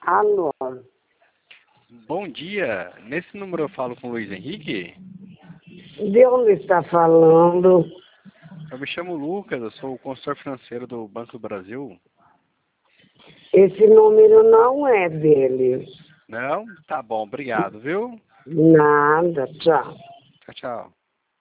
Alô? Bom dia. Nesse número eu falo com o Luiz Henrique? De onde está falando? Eu me chamo Lucas, eu sou o consultor financeiro do Banco do Brasil. Esse número não é dele. Não? Tá bom, obrigado, viu? Nada, tchau. Tchau, tchau.